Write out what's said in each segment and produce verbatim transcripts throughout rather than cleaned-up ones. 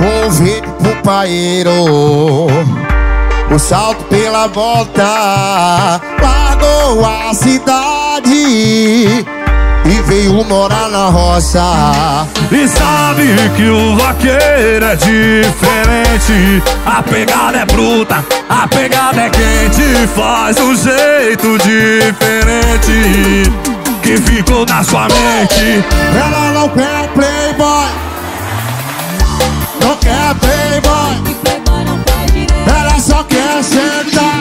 Trocou o vídeo pro paeiro, o salto pela volta, largou a cidade e veio morar na roça. E sabe que o vaqueiro é diferente, a pegada é bruta, a pegada é quente, faz um jeito diferente que ficou na sua mente. Ela não quer playboy, não quer playboy, ela só quer sentar,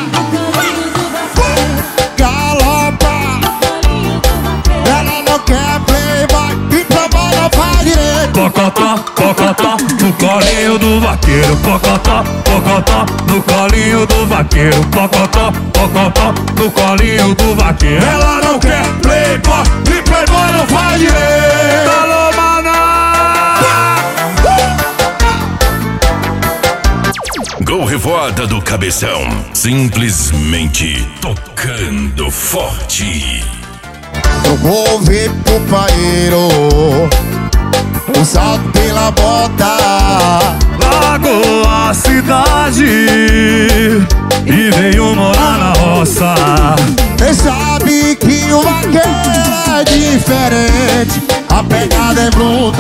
galopar. Ela não quer playboy e playboy não faz direito. Pocotó, pocotó, no colinho do vaqueiro. Pocotó, pocotó, no colinho do vaqueiro. Pocotó, pocotó, no colinho do vaqueiro. Ela não quer playboy e playboy não faz direito. Alô, maná! Gol Revoada do Cabeção, simplesmente tocando forte. Trocou o vídeo pro paeiro, o salto pela bota, Largou a cidade e veio morar na roça. cê sabe que o vaqueiro é diferente, a pegada é bruta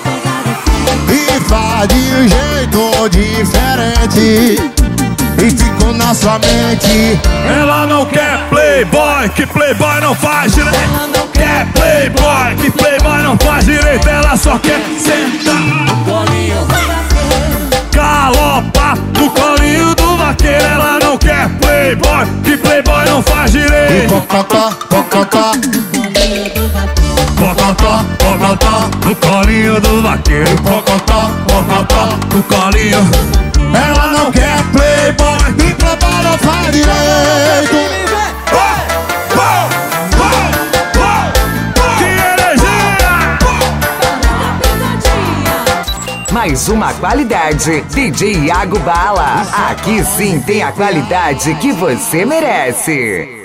e faz de um jeito diferente e ficou na sua mente. Ela não quer playboy, que playboy não faz direito. Ela não quer playboy, que playboy não faz direito. Ela só quer sentar no colinho do vaqueiro, galopar no colinho do vaqueiro. Ela não quer playboy, que playboy não faz E direito. pocotó, pocotó, Pocotó, pocotó, no colinho do vaqueiro. Pocotó, pocotó, no colinho. ela não quer playboy e playboy não faz direito. Que energia! Mais uma qualidade, D J Iago Bala. Aqui sim tem a qualidade que você merece.